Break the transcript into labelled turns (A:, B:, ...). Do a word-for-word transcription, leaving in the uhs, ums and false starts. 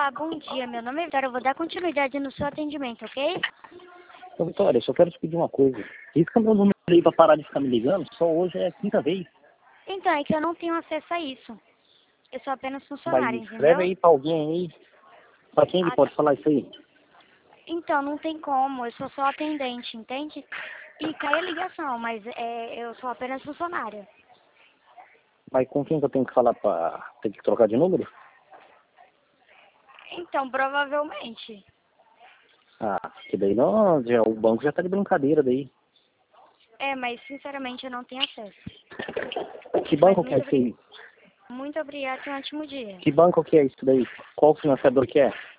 A: Olá, bom dia. Meu nome é Vitória. Eu vou dar continuidade no seu atendimento, ok?
B: Ô, Vitória, só quero te pedir uma coisa. Risca meu número aí pra parar de ficar me ligando. Só hoje é a quinta vez.
A: Então, é que eu não tenho acesso a isso. Eu sou apenas
B: Mas
A: funcionária, entendeu?
B: escreve aí pra alguém aí. Pra quem ele
A: Ah,
B: pode falar isso aí?
A: então, não tem como. Eu sou só atendente, entende? E cai a ligação, mas é, eu sou apenas funcionária.
B: Mas com quem que eu tenho que falar pra ter que trocar de número?
A: Então, provavelmente.
B: Ah, que daí não, já, o banco já tá de brincadeira daí.
A: É, mas sinceramente eu não tenho acesso.
B: Que
A: Mas
B: banco que é
A: muito,
B: isso aí?
A: obri... muito obrigada e um ótimo dia.
B: Que banco que é isso daí? Qual financiador que é?